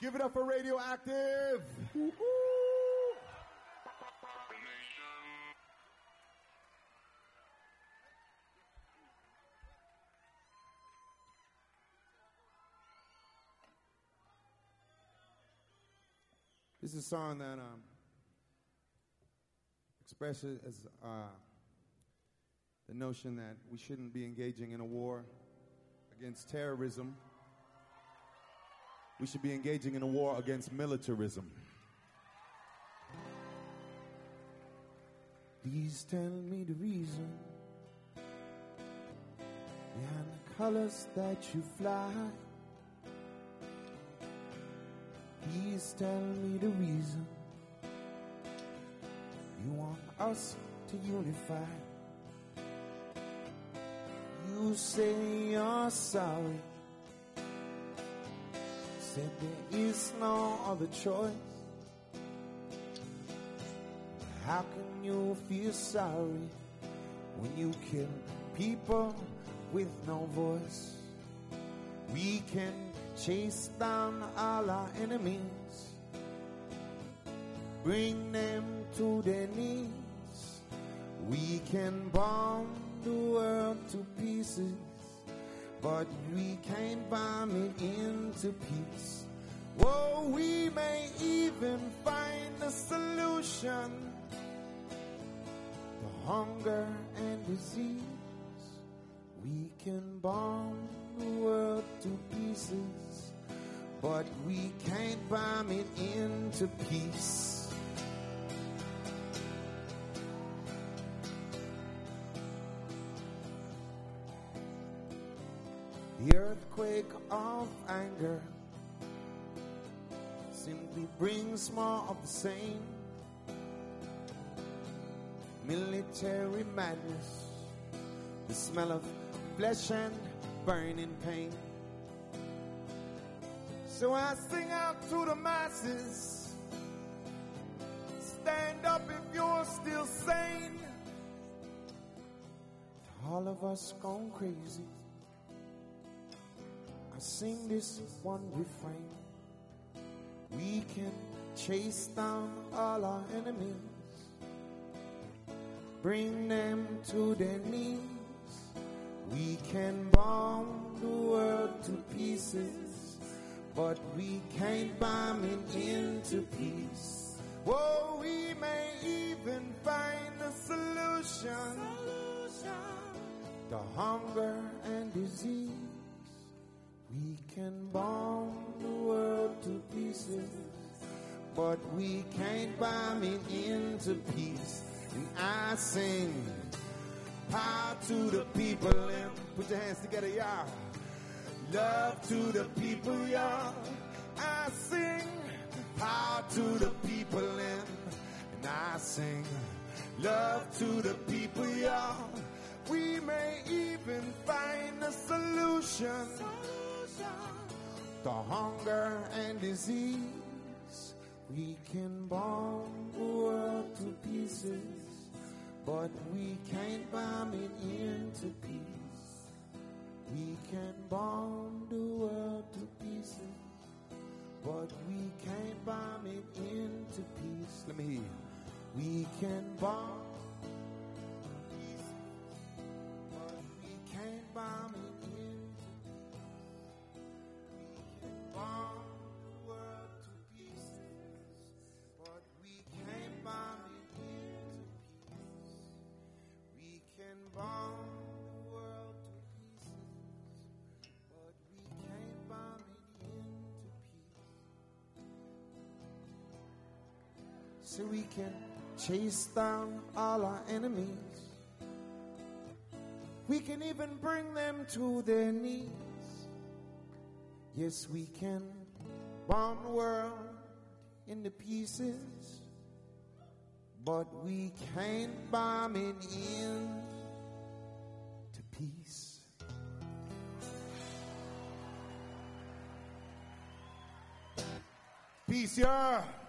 Give it up for Radioactive. Woo-hoo. This is a song that expresses the notion that we shouldn't be engaging in a war against terrorism. We should be engaging in a war against militarism. Please tell me the reason behind the colors that you fly. Please tell me the reason you want us to unify. You say you're sorry, said there is no other choice. How can you feel sorry when you kill people with no voice? We can chase down all our enemies, bring them to their knees. We can bomb the world to pieces, but we can't bomb it into peace. Oh, we may even find a solution to hunger and disease. We can bomb the world to pieces, but we can't bomb it into peace. The earthquake of anger simply brings more of the same. Military madness, the smell of flesh and burning pain. So I sing out to the masses, stand up if you're still sane. All of us gone crazy, I sing this one refrain. We can chase down all our enemies, bring them to their knees. We can bomb the world to pieces, but we can't bomb it into peace. Oh, we may even find a solution to hunger and disease. We can bomb the world to pieces, but we can't bomb it into peace. And I sing power to the people, and put your hands together, y'all. Love to the people, y'all. I sing power to the people, and I sing love to the people, y'all. We may even find a solution to hunger and disease. We can bomb the world to pieces, but we can't bomb it into peace. We can bomb the world to pieces, but we can't bomb it into peace. Let me hear you. We can bomb pieces, but we can't bomb it into bomb the world to pieces, but we can't bomb it into peace. We can bomb the world to pieces, but we can't bomb it into peace. So we can chase down all our enemies. We can even bring them to their knees. Yes, we can bomb the world into pieces, but we can't bomb it into peace. Peace, y'all.